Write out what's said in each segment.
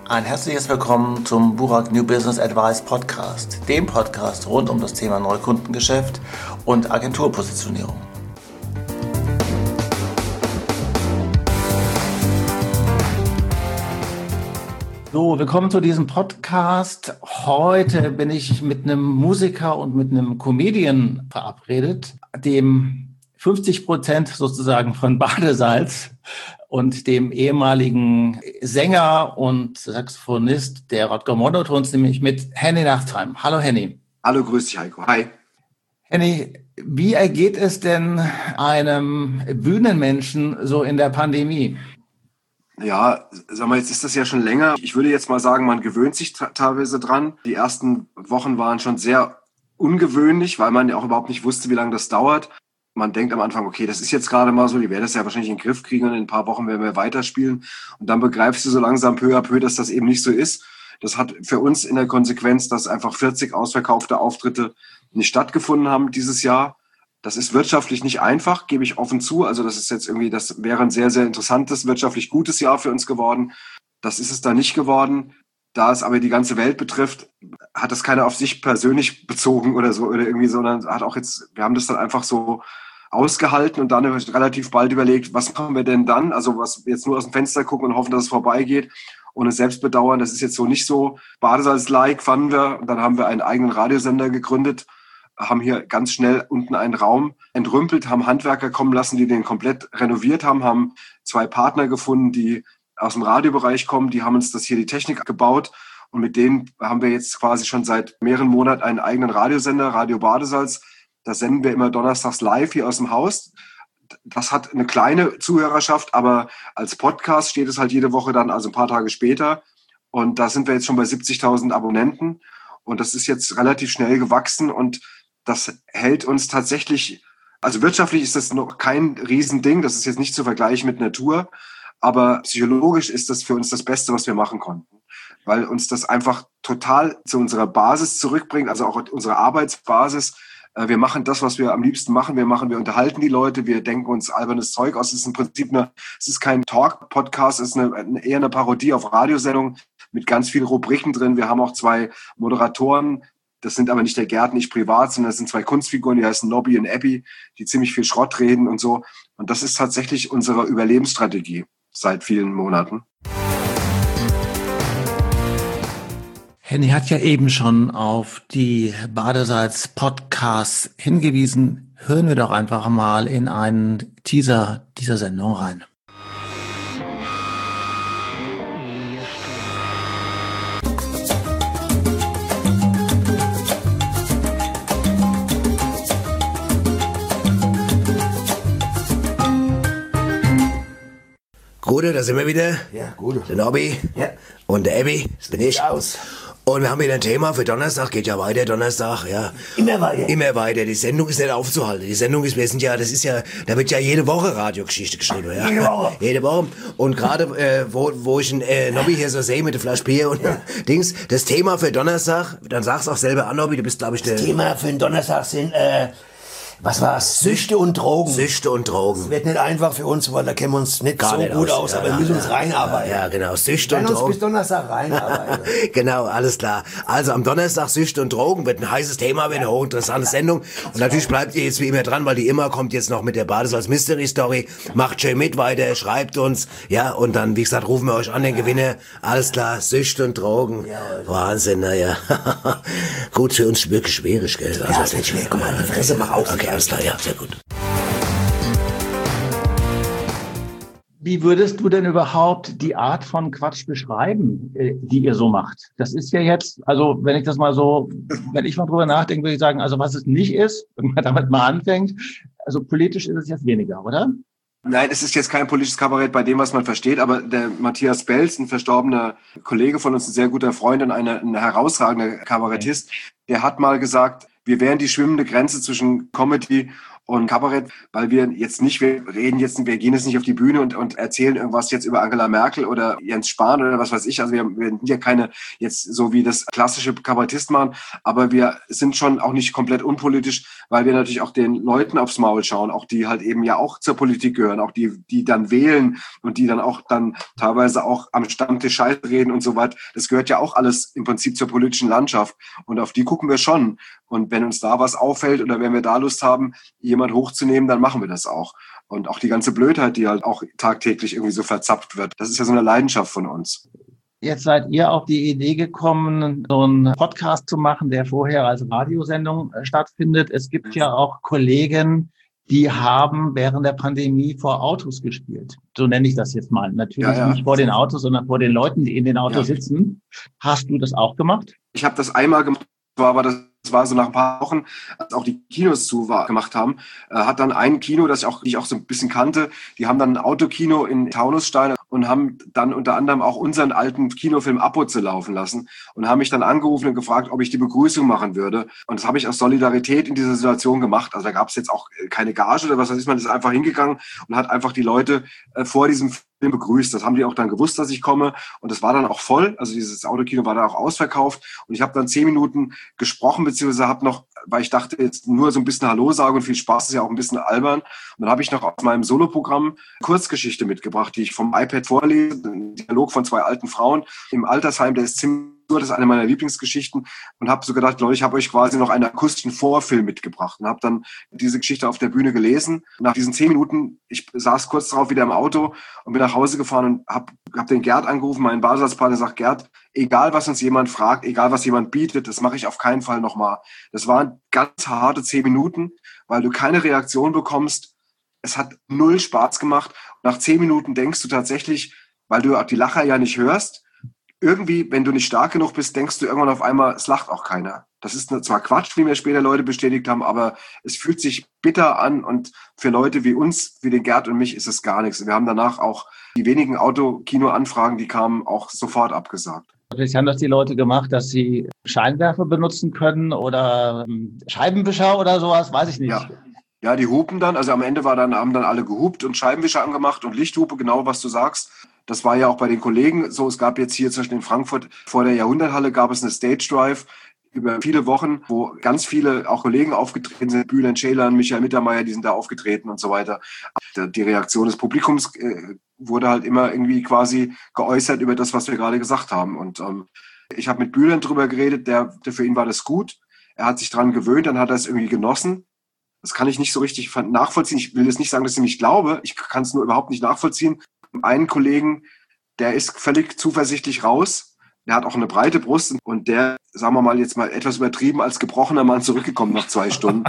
Ein herzliches Willkommen zum Burak New Business Advice Podcast, dem Podcast rund um das Thema Neukundengeschäft und Agenturpositionierung. So, willkommen zu diesem Podcast. Heute bin ich mit einem Musiker und mit einem Comedian verabredet, dem 50% sozusagen von Badesalz und dem ehemaligen Sänger und Saxophonist der Rodger Monotons, nämlich mit Henny Nachtsheim. Hallo Henny. Hallo, grüß dich Heiko. Hi. Henny, wie ergeht es denn einem Bühnenmenschen so in der Pandemie? Ja, sag mal, jetzt ist das ja schon länger. Ich würde jetzt mal sagen, man gewöhnt sich teilweise dran. Die ersten Wochen waren schon sehr ungewöhnlich, weil man ja auch überhaupt nicht wusste, wie lange das dauert. Man denkt am Anfang, okay, das ist jetzt gerade mal so, die werden das ja wahrscheinlich in den Griff kriegen und in ein paar Wochen werden wir weiterspielen. Und dann begreifst du so langsam peu à peu, dass das eben nicht so ist. Das hat für uns in der Konsequenz, dass einfach 40 ausverkaufte Auftritte nicht stattgefunden haben dieses Jahr. Das ist wirtschaftlich nicht einfach, gebe ich offen zu. Also das ist jetzt irgendwie, das wäre ein sehr, sehr interessantes, wirtschaftlich gutes Jahr für uns geworden. Das ist es da nicht geworden. Da es aber die ganze Welt betrifft, hat das keiner auf sich persönlich bezogen oder so oder irgendwie, sondern hat auch jetzt, wir haben das dann einfach so ausgehalten und dann relativ bald überlegt, was machen wir denn dann? Also was jetzt nur aus dem Fenster gucken und hoffen, dass es vorbeigeht. Ohne Selbstbedauern, das ist jetzt so nicht so. Badesalz-like fanden wir. Und dann haben wir einen eigenen Radiosender gegründet, haben hier ganz schnell unten einen Raum entrümpelt, haben Handwerker kommen lassen, die den komplett renoviert haben 2 Partner gefunden, die aus dem Radiobereich kommen, die haben uns das hier die Technik gebaut und mit denen haben wir jetzt quasi schon seit mehreren Monaten einen eigenen Radiosender, Radio Badesalz. Da senden wir immer donnerstags live hier aus dem Haus. Das hat eine kleine Zuhörerschaft, aber als Podcast steht es halt jede Woche dann, also ein paar Tage später. Und da sind wir jetzt schon bei 70.000 Abonnenten und das ist jetzt relativ schnell gewachsen und das hält uns tatsächlich, also wirtschaftlich ist das noch kein Riesending, das ist jetzt nicht zu vergleichen mit einer Tour, aber psychologisch ist das für uns das Beste, was wir machen konnten, weil uns das einfach total zu unserer Basis zurückbringt, also auch unsere Arbeitsbasis. Wir machen das, was wir am liebsten machen. Wir unterhalten die Leute, wir denken uns albernes Zeug aus. Es ist im Prinzip es ist kein Talk-Podcast, es ist eher eine Parodie auf Radiosendung mit ganz vielen Rubriken drin. Wir haben auch 2 Moderatoren. Das sind aber nicht der Gerd, nicht privat, sondern das sind 2 Kunstfiguren, die heißen Nobby und Abby, die ziemlich viel Schrott reden und so. Und das ist tatsächlich unsere Überlebensstrategie seit vielen Monaten. Henny hat ja eben schon auf die Badesalz-Podcasts hingewiesen. Hören wir doch einfach mal in einen Teaser dieser Sendung rein. Gute, da sind wir wieder. Ja, gute. Der Nobby und der Abby, das bin ich. Aus. Und wir haben wieder ein Thema für Donnerstag, geht ja weiter, Donnerstag, ja. Immer weiter. Immer weiter. Die Sendung ist nicht aufzuhalten. Die Sendung ist, da wird ja jede Woche Radiogeschichte geschrieben, ja. Jede Woche. Jede Woche. Und gerade, wo ich einen Nobby hier so sehe mit der Flasche Bier und Dings, das Thema für Donnerstag, dann sag's auch selber an, Nobby, du bist, glaube ich, der... Das Thema für den Donnerstag sind, was war's? Süchte und Drogen. Süchte und Drogen. Wird nicht einfach für uns, weil da kennen wir uns nicht Gar so nicht gut aus, ja, aber wir müssen uns reinarbeiten. Ja, genau. Süchte Wir und werden uns Drogen. bis Donnerstag reinarbeiten. Genau, alles klar. Also am Donnerstag Süchte und Drogen wird ein heißes Thema, wird eine hochinteressante Sendung. Und natürlich bleibt ihr jetzt wie immer dran, weil die immer kommt jetzt noch mit der Badesalz Mystery Story. Macht schön mit weiter, schreibt uns. Ja, und dann, wie gesagt, rufen wir euch an, den Gewinner. Alles klar, Süchte und Drogen. Ja, also. Wahnsinn, naja. Gut, für uns wirklich schwierig, gell? Ja, das wird schwer. Guck mal, die Fresse mach auf. Okay, alles klar, ja, sehr gut. Wie würdest du denn überhaupt die Art von Quatsch beschreiben, die ihr so macht? Das ist ja jetzt, also wenn ich mal drüber nachdenke, würde ich sagen, also was es nicht ist, wenn man damit mal anfängt, also politisch ist es jetzt weniger, oder? Nein, es ist jetzt kein politisches Kabarett bei dem, was man versteht, aber der Matthias Belz, ein verstorbener Kollege von uns, ein sehr guter Freund und ein herausragender Kabarettist, der hat mal gesagt, wir wären die schwimmende Grenze zwischen Comedy Und Kabarett, weil wir gehen jetzt nicht auf die Bühne und erzählen irgendwas jetzt über Angela Merkel oder Jens Spahn oder was weiß ich. Also wir sind ja keine jetzt so wie das klassische Kabarettist machen, aber wir sind schon auch nicht komplett unpolitisch, weil wir natürlich auch den Leuten aufs Maul schauen, auch die halt eben ja auch zur Politik gehören, auch die dann wählen und die dann auch dann teilweise auch am Stammtisch Scheiße reden und so weiter. Das gehört ja auch alles im Prinzip zur politischen Landschaft und auf die gucken wir schon. Und wenn uns da was auffällt oder wenn wir da Lust haben, jemand hochzunehmen, dann machen wir das auch. Und auch die ganze Blödheit, die halt auch tagtäglich irgendwie so verzapft wird, das ist ja so eine Leidenschaft von uns. Jetzt seid ihr auf die Idee gekommen, so einen Podcast zu machen, der vorher als Radiosendung stattfindet. Es gibt ja auch Kollegen, die haben während der Pandemie vor Autos gespielt. So nenne ich das jetzt mal. Natürlich nicht vor den Autos, sondern vor den Leuten, die in den Autos sitzen. Hast du das auch gemacht? Ich habe das einmal gemacht, aber das war so nach ein paar Wochen, als auch die Kinos gemacht haben, hat dann ein Kino, das ich auch so ein bisschen kannte, die haben dann ein Autokino in Taunusstein und haben dann unter anderem auch unseren alten Kinofilm Apoze laufen lassen und haben mich dann angerufen und gefragt, ob ich die Begrüßung machen würde. Und das habe ich aus Solidarität in dieser Situation gemacht. Also da gab es jetzt auch keine Gage oder was weiß ich, man ist einfach hingegangen und hat einfach die Leute vor diesem Film begrüßt. Das haben die auch dann gewusst, dass ich komme. Und das war dann auch voll. Also dieses Autokino war dann auch ausverkauft. Und ich habe dann 10 Minuten gesprochen, beziehungsweise habe noch, weil ich dachte, jetzt nur so ein bisschen Hallo sagen und viel Spaß ist ja auch ein bisschen albern. Und dann habe ich noch aus meinem Soloprogramm Kurzgeschichte mitgebracht, die ich vom iPad vorlese. Ein Dialog von 2 alten Frauen im Altersheim, der ist ziemlich, das ist eine meiner Lieblingsgeschichten und habe so gedacht, Leute, ich habe euch quasi noch einen akustischen Vorfilm mitgebracht und habe dann diese Geschichte auf der Bühne gelesen. Nach diesen 10 Minuten, ich saß kurz darauf wieder im Auto und bin nach Hause gefahren und hab den Gerd angerufen, meinen Badesatzpartner, sagt, Gerd, egal was uns jemand fragt, egal was jemand bietet, das mache ich auf keinen Fall nochmal. Das waren ganz harte 10 Minuten, weil du keine Reaktion bekommst. Es hat 0 Spaß gemacht. Nach 10 Minuten denkst du tatsächlich, weil du die Lacher ja nicht hörst, irgendwie, wenn du nicht stark genug bist, denkst du irgendwann auf einmal, es lacht auch keiner. Das ist zwar Quatsch, wie mir später Leute bestätigt haben, aber es fühlt sich bitter an und für Leute wie uns, wie den Gerd und mich, ist es gar nichts. Wir haben danach auch die wenigen Autokino-Anfragen, die kamen, auch sofort abgesagt. Vielleicht haben das die Leute gemacht, dass sie Scheinwerfer benutzen können oder Scheibenwischer oder sowas, weiß ich nicht. Ja, die hupen dann. Also am Ende haben dann alle gehupt und Scheibenwischer angemacht und Lichthupe, genau was du sagst. Das war ja auch bei den Kollegen so. Es gab jetzt hier zum Beispiel in Frankfurt vor der Jahrhunderthalle gab es eine Stage Drive über viele Wochen, wo ganz viele auch Kollegen aufgetreten sind. Bülent Ceylan, Michael Mittermeier, die sind da aufgetreten und so weiter. Die Reaktion des Publikums wurde halt immer irgendwie quasi geäußert über das, was wir gerade gesagt haben. Und ich habe mit Bülent drüber geredet, der für ihn war das gut. Er hat sich dran gewöhnt, dann hat er es irgendwie genossen. Das kann ich nicht so richtig nachvollziehen. Ich will jetzt nicht sagen, dass ich nicht glaube. Ich kann es nur überhaupt nicht nachvollziehen. Einen Kollegen, der ist völlig zuversichtlich raus. Der hat auch eine breite Brust und der, sagen wir mal jetzt mal etwas übertrieben, als gebrochener Mann zurückgekommen nach 2 Stunden.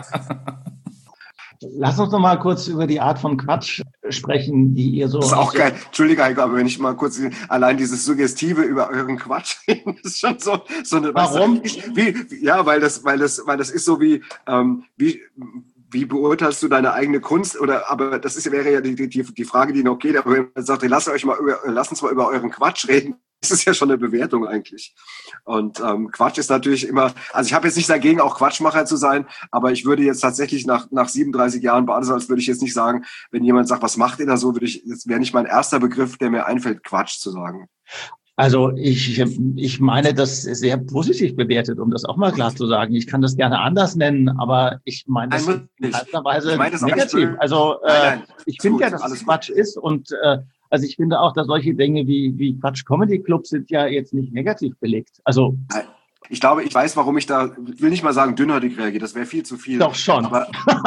Lass uns noch mal kurz über die Art von Quatsch sprechen, die ihr so... Das ist auch geil. Entschuldige, Heiko, aber wenn ich mal kurz allein dieses Suggestive über euren Quatsch reden, ist schon so eine... Warum? Weil das ist so wie beurteilst du deine eigene Kunst? Aber wäre ja die Frage, die noch geht. Aber wenn man sagt, lass uns mal über euren Quatsch reden, das ist ja schon eine Bewertung eigentlich. Und Quatsch ist natürlich immer, also ich habe jetzt nicht dagegen, auch Quatschmacher zu sein, aber ich würde jetzt tatsächlich nach 37 Jahren Badesalz würde ich jetzt nicht sagen, wenn jemand sagt, was macht ihr da so, das wäre nicht mein erster Begriff, der mir einfällt, Quatsch zu sagen. Also ich meine das sehr positiv bewertet, um das auch mal klar zu sagen. Ich kann das gerne anders nennen, aber ich meine das in keiner Weise negativ. Also ich finde ja, dass es Quatsch ist und also ich finde auch, dass solche Dinge wie Quatsch Comedy Club sind ja jetzt nicht negativ belegt. Also ich glaube, ich weiß, warum ich will nicht mal sagen dünnhäutig reagiere, das wäre viel zu viel. Doch schon. Aber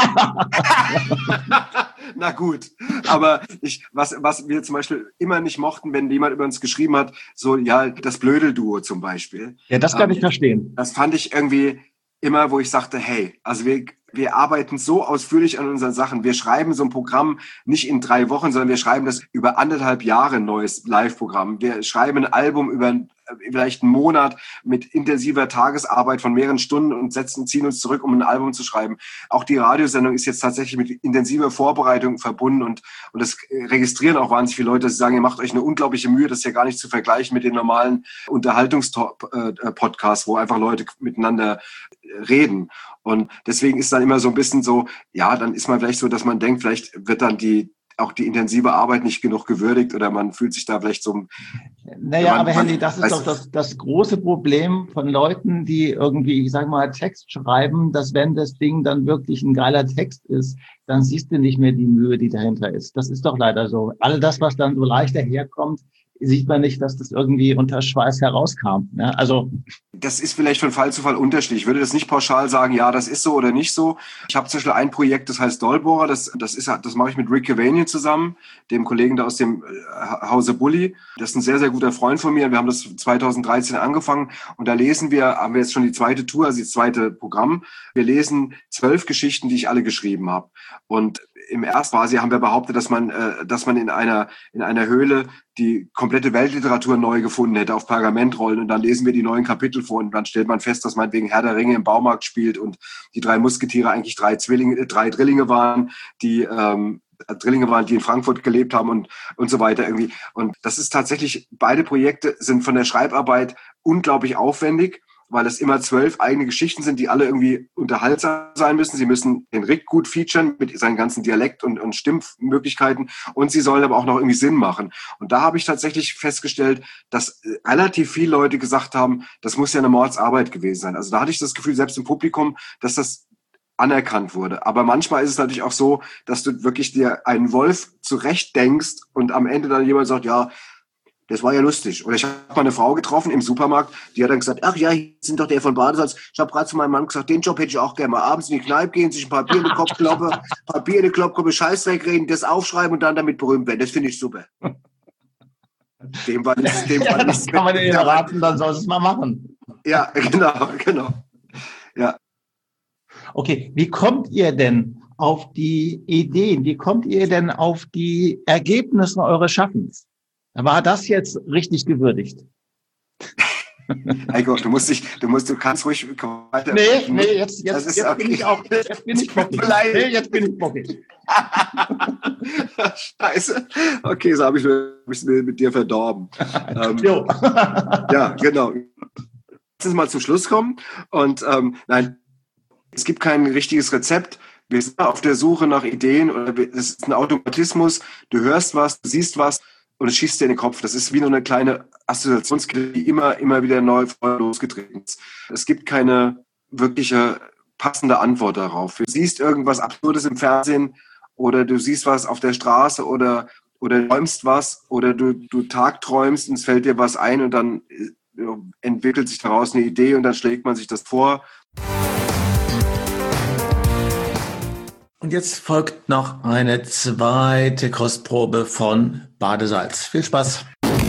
na gut, aber was wir zum Beispiel immer nicht mochten, wenn jemand über uns geschrieben hat, so ja, das Blödel-Duo zum Beispiel. Ja, das kann ich verstehen. Das fand ich irgendwie immer, wo ich sagte, hey, also wir arbeiten so ausführlich an unseren Sachen. Wir schreiben so ein Programm nicht in 3 Wochen, sondern wir schreiben das über 1,5 Jahre, ein neues Live-Programm. Wir schreiben ein Album über vielleicht einen Monat mit intensiver Tagesarbeit von mehreren Stunden und ziehen uns zurück, um ein Album zu schreiben. Auch die Radiosendung ist jetzt tatsächlich mit intensiver Vorbereitung verbunden und das registrieren auch wahnsinnig viele Leute, dass sie sagen, ihr macht euch eine unglaubliche Mühe, das ist ja gar nicht zu vergleichen mit den normalen Unterhaltungspodcasts, wo einfach Leute miteinander reden. Und deswegen ist dann immer so ein bisschen so, ja, dann ist man vielleicht so, dass man denkt, vielleicht wird dann auch die intensive Arbeit nicht genug gewürdigt oder man fühlt sich da vielleicht so... Naja, aber Henry, das ist doch das große Problem von Leuten, die irgendwie, ich sag mal, Text schreiben, dass wenn das Ding dann wirklich ein geiler Text ist, dann siehst du nicht mehr die Mühe, die dahinter ist. Das ist doch leider so. All das, was dann so leicht daherkommt, sieht man nicht, dass das irgendwie unter Schweiß herauskam. Ja, also das ist vielleicht von Fall zu Fall unterschiedlich. Ich würde das nicht pauschal sagen, ja, das ist so oder nicht so. Ich habe zum Beispiel ein Projekt, das heißt Dollbohrer. Das mache ich mit Rick Cavanian zusammen, dem Kollegen da aus dem Hause Bulli. Das ist ein sehr, sehr guter Freund von mir. Wir haben das 2013 angefangen und da haben wir jetzt schon die zweite Tour, also das zweite Programm. Wir lesen 12 Geschichten, die ich alle geschrieben habe. Und im ersten quasi haben wir behauptet, dass man in einer Höhle die komplette Weltliteratur neu gefunden hätte auf Pergamentrollen und dann lesen wir die neuen Kapitel vor und dann stellt man fest, dass meinetwegen Herr der Ringe im Baumarkt spielt und die 3 Musketiere eigentlich 3 Drillinge waren, die in Frankfurt gelebt haben und so weiter irgendwie. Und das ist tatsächlich, beide Projekte sind von der Schreibarbeit unglaublich aufwendig, weil es immer 12 eigene Geschichten sind, die alle irgendwie unterhaltsam sein müssen. Sie müssen den Rick gut featuren mit seinen ganzen Dialekt- und Stimmmöglichkeiten und sie sollen aber auch noch irgendwie Sinn machen. Und da habe ich tatsächlich festgestellt, dass relativ viele Leute gesagt haben, das muss ja eine Mordsarbeit gewesen sein. Also da hatte ich das Gefühl, selbst im Publikum, dass das anerkannt wurde. Aber manchmal ist es natürlich auch so, dass du wirklich dir einen Wolf zurecht denkst und am Ende dann jemand sagt, ja, das war ja lustig. Oder ich habe mal eine Frau getroffen im Supermarkt, die hat dann gesagt, ach ja, hier sind doch der von Badesalz. Ich habe gerade zu meinem Mann gesagt, den Job hätte ich auch gerne mal. Abends in die Kneipe gehen, sich ein Papier in den Kopf kloppen, Scheißdreck reden, das aufschreiben und dann damit berühmt werden. Das finde ich super. Das kann man denen raten, dann soll es mal machen. Ja, genau. Ja. Okay, wie kommt ihr denn auf die Ideen? Wie kommt ihr denn auf die Ergebnisse eures Schaffens? War das jetzt richtig gewürdigt? Heiko, du kannst ruhig weiter. Nee, jetzt bin ich bockig. Scheiße. Okay, so habe ich mich mit dir verdorben. Ja, genau. Lass uns mal zum Schluss kommen. Und nein, es gibt kein richtiges Rezept. Wir sind auf der Suche nach Ideen. Es ist ein Automatismus. Du hörst was, du siehst was. Und es schießt dir in den Kopf. Das ist wie nur eine kleine Assoziationskette, die immer wieder neu losgetreten ist. Es gibt keine wirkliche passende Antwort darauf. Du siehst irgendwas Absurdes im Fernsehen oder du siehst was auf der Straße oder träumst was oder du tagträumst und es fällt dir was ein und dann entwickelt sich daraus eine Idee und dann schlägt man sich das vor. Und jetzt folgt noch eine zweite Kostprobe von Badesalz. Viel Spaß!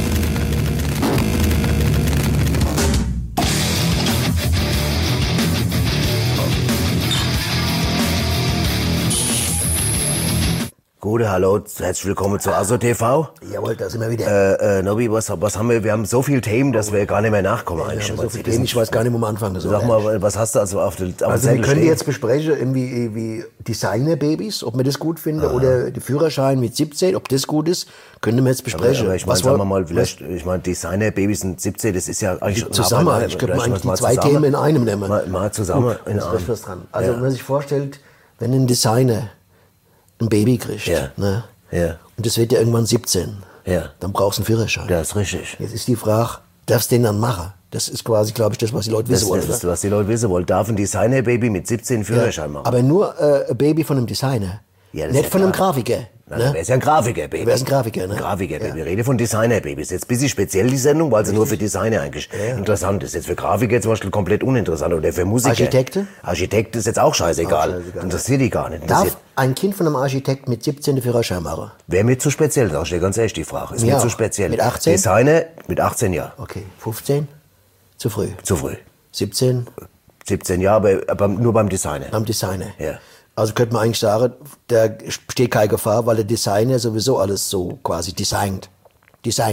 Gute, hallo, herzlich willkommen zu ASO TV. Jawohl, da sind wir wieder. Nobby, was haben wir? Wir haben so viele Themen, dass wir gar nicht mehr nachkommen eigentlich. So viele Themen, ich weiß gar nicht, wo wir anfangen sollen. Sag mal, was hast du also auf der Also wir können jetzt besprechen, irgendwie Designer-Babys, ob wir das gut finden, oder die Führerschein mit 17, ob das gut ist, können wir jetzt besprechen. Aber ich meine, sagen wir mal, vielleicht, ich meine, Designer-Babys mit 17, das ist ja eigentlich zusammen. Ich könnte eigentlich die zwei Themen in einem nehmen. Mal zusammen in einem. Also wenn man sich vorstellt, wenn ein Designer ein Baby kriegt, ne? Ja. Und das wird ja irgendwann 17, dann brauchst du einen Führerschein. Das ist richtig. Jetzt ist die Frage, darfst du den dann machen? Das ist quasi, glaube ich, das, was die Leute wissen wollen. Das ist, was die Leute wissen wollen. Darf ein Designer-Baby mit 17 einen Führerschein machen? Aber nur ein Baby von einem Designer. Ja, nicht von einem Grafiker. Nein, ne? Wer ist ja ein Grafiker-Baby? Wer ist ein Grafiker, ne? Grafiker-Baby. Wir reden von Designer-Babys. Jetzt ein bisschen speziell die Sendung, weil sie nur für Designer eigentlich interessant ist. Jetzt für Grafiker zum Beispiel komplett uninteressant. Oder für Musiker. Architekte? Architekt ist jetzt auch scheißegal. Interessiert die gar nicht. Darf ein Kind von einem Architekt mit 17 den Führerschein machen? Wäre mir zu speziell, sag ich dir ganz ehrlich die Frage. Ist mir zu speziell. Mit 18? Designer mit 18 Jahren. Okay. 15? Zu früh. Zu früh. 17? 17 Jahre, aber nur beim Designer. Beim Designer. Ja. Also könnte man eigentlich sagen, da besteht keine Gefahr, weil der Designer sowieso alles so quasi designt.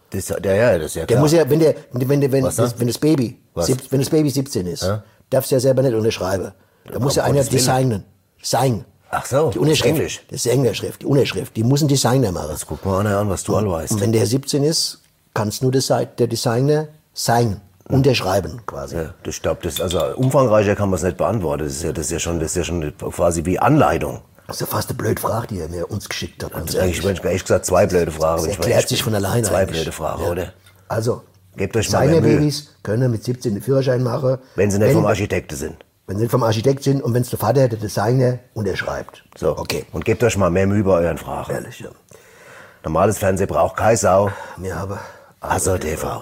Das ist ja Der klar. muss ja, wenn Was dann? das Baby, Was? wenn das Baby 17 ist, Ja? darfst du ja selber nicht unterschreiben. Da muss ja einer Gottes Willen. Signen. Ach so, Die Unterschrift. das ist Englisch. Das ist die Englischschrift, die Unterschrift. Die muss ein Designer machen. Jetzt guck mal einer an, was du alle weißt. Und wenn der 17 ist, kannst nur der Designer signen, unterschreiben quasi. Ja, ich glaube, also umfangreicher kann man es nicht beantworten. Das ist ja schon quasi wie Anleitung. Das ist ja fast eine blöde Frage, die er mir uns geschickt hat. Das ist eigentlich, ehrlich gesagt, zwei blöde Fragen. Das erklärt sich von alleine Zwei eigentlich. blöde Fragen, Ja. oder? Also, Gebt euch mal mehr seine Mühe. Babys können mit 17 den Führerschein machen. Wenn sie nicht vom Architekten sind. Wenn sie nicht vom Architekt sind und wenn es der Vater, der Designer, unterschreibt. So, Okay. Und gebt euch mal mehr Mühe bei euren Fragen. Ehrlich, ja. Normales Fernsehen braucht keine Sau. Wir haben Also TV.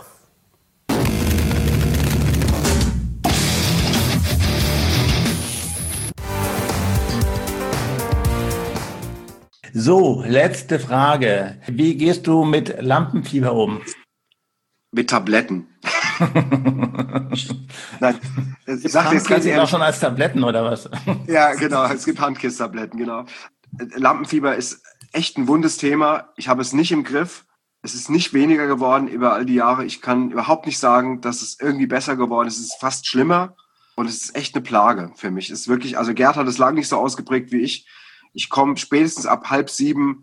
So, letzte Frage. Wie gehst du mit Lampenfieber um? Mit Tabletten. Nein, ich sag jetzt ganz Handkissen auch ehrlich. schon als Tabletten oder was? Ja, genau. Es gibt Handkiss-Tabletten, genau. Lampenfieber ist echt ein wundes Thema. Ich habe es nicht im Griff. Es ist nicht weniger geworden über all die Jahre. Ich kann überhaupt nicht sagen, dass es irgendwie besser geworden ist. Es ist fast schlimmer und es ist echt eine Plage für mich. Es ist wirklich, also Gerd hat es lange nicht so ausgeprägt wie ich. Ich komme spätestens ab 6:30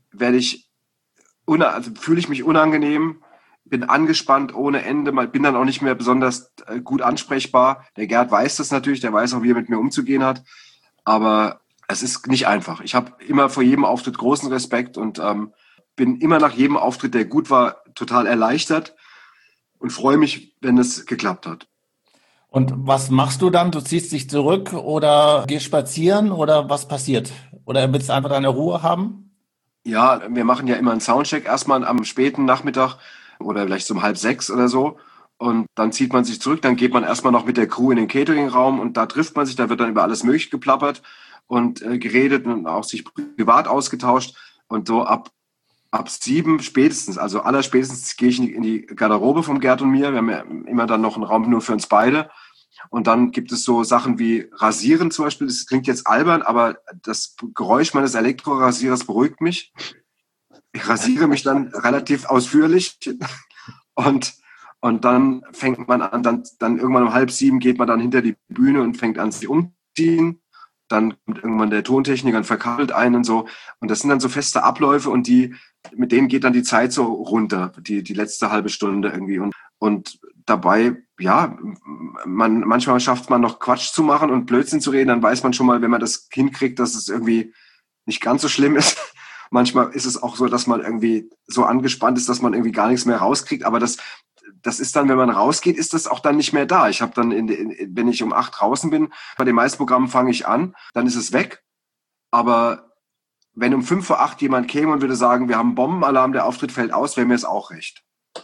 fühle ich mich unangenehm, bin angespannt ohne Ende, bin dann auch nicht mehr besonders gut ansprechbar. Der Gerd weiß das natürlich, der weiß auch, wie er mit mir umzugehen hat. Aber es ist nicht einfach. Ich habe immer vor jedem Auftritt großen Respekt und bin immer nach jedem Auftritt, der gut war, total erleichtert und freue mich, wenn es geklappt hat. Und was machst du dann? Du ziehst dich zurück oder gehst spazieren oder was passiert? Oder willst du einfach deine Ruhe haben? Ja, wir machen ja immer einen Soundcheck erstmal am späten Nachmittag oder vielleicht so um 5:30 oder so. Und dann zieht man sich zurück, dann geht man erstmal noch mit der Crew in den Catering-Raum und da trifft man sich, da wird dann über alles Mögliche geplappert und geredet und auch sich privat ausgetauscht. Und so ab 7 spätestens, also allerspätestens gehe ich in die Garderobe vom Gerd und mir. Wir haben ja immer dann noch einen Raum nur für uns beide. Und dann gibt es so Sachen wie Rasieren zum Beispiel. Das klingt jetzt albern, aber das Geräusch meines Elektrorasierers beruhigt mich. Ich rasiere mich dann relativ ausführlich und dann fängt man an, dann irgendwann um 6:30 geht man dann hinter die Bühne und fängt an, sich umziehen. Dann kommt irgendwann der Tontechniker und verkabelt einen und so. Und das sind dann so feste Abläufe und mit denen geht dann die Zeit so runter, die letzte halbe Stunde irgendwie. Und dabei, ja, manchmal schafft man noch Quatsch zu machen und Blödsinn zu reden, dann weiß man schon mal, wenn man das hinkriegt, dass es irgendwie nicht ganz so schlimm ist. Manchmal ist es auch so, dass man irgendwie so angespannt ist, dass man irgendwie gar nichts mehr rauskriegt. Aber das ist dann, wenn man rausgeht, ist das auch dann nicht mehr da. Ich habe dann, wenn ich um 8 draußen bin, bei den meisten Programmen fange ich an, dann ist es weg. Aber wenn um 7:55 jemand käme und würde sagen, wir haben Bombenalarm, der Auftritt fällt aus, wäre mir es auch recht.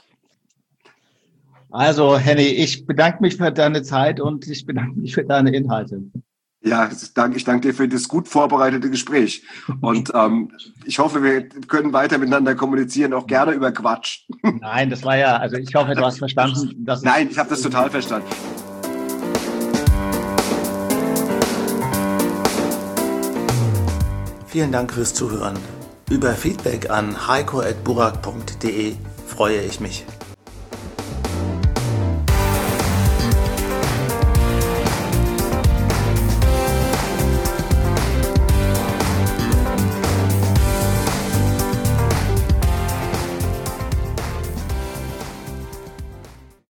Also, Henny, ich bedanke mich für deine Zeit und ich bedanke mich für deine Inhalte. Ja, ich danke dir für das gut vorbereitete Gespräch. Und ich hoffe, wir können weiter miteinander kommunizieren, auch gerne über Quatsch. Nein, das war ja, also ich hoffe, du hast verstanden, dass Nein, ich habe das total verstanden. Vielen Dank fürs Zuhören. Über Feedback an heiko@burak.de freue ich mich.